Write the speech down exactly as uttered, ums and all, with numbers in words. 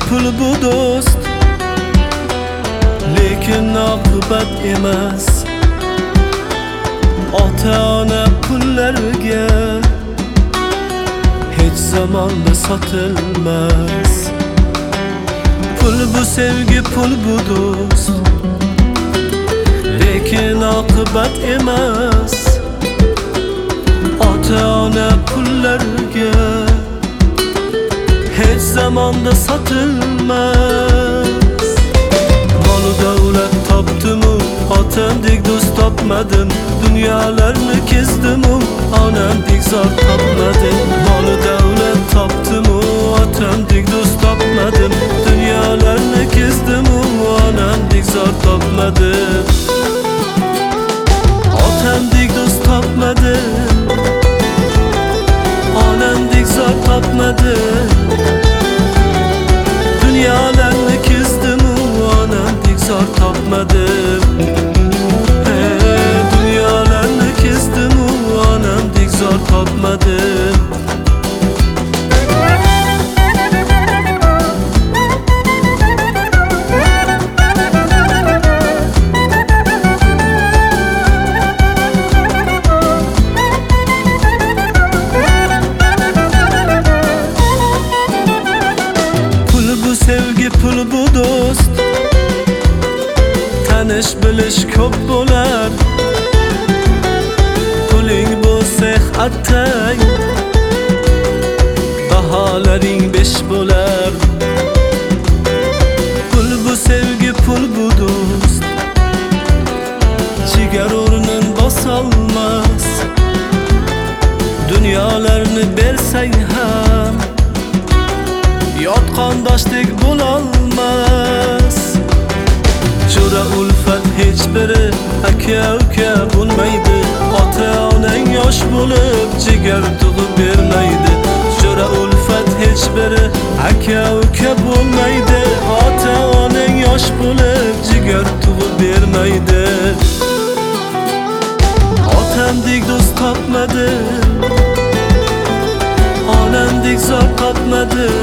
pul bu do'st, lekin oqibat emas. Ota-ona pullarga hech zamonda sotilmas. Pul bu sevgi, pul bu do'st, lekin oqibat emas. Ota-ona pullarga hech zamonda sotilmas. Mol-u davlat topdim-u, otamdek do'st topmadim. Dunyolarni kezdim-u, onamdek zor topmadim. Mol-u davlat topdim-u, otamdek do'st topmadim. Dunyolarni kezdim-u, onamdek zor topmadim. Otamdek do'st topmadim, onamdek zor topmadim. Dunyolarni kezdim-u, onamdek zor topmadim. Hey, dunyolarni kezdim-u, onamdek zor topmadim. Sevgi pul bu do'st, tanish bilish ko'p bo'lar. Puling bo'lsa attang, baholaring besh bo'lar. Pul bu sevgi, pul bu do'st, jigar o'rnin bosolmas. Dunyolarni bersang ham yot qondoshdek bo'lolmas. Jo'ra ulfat hech biri aka-uka bo'lmaydi. Ota-onang yosh bo'lib jigar tug'ib bermaydi. Jo'ra ulfat hech biri aka-uka bo'lmaydi. Ota-onang yosh bo'lib jigar tug'ib bermaydi. Otamdek do'st topmadim, onamdek zor topmadim.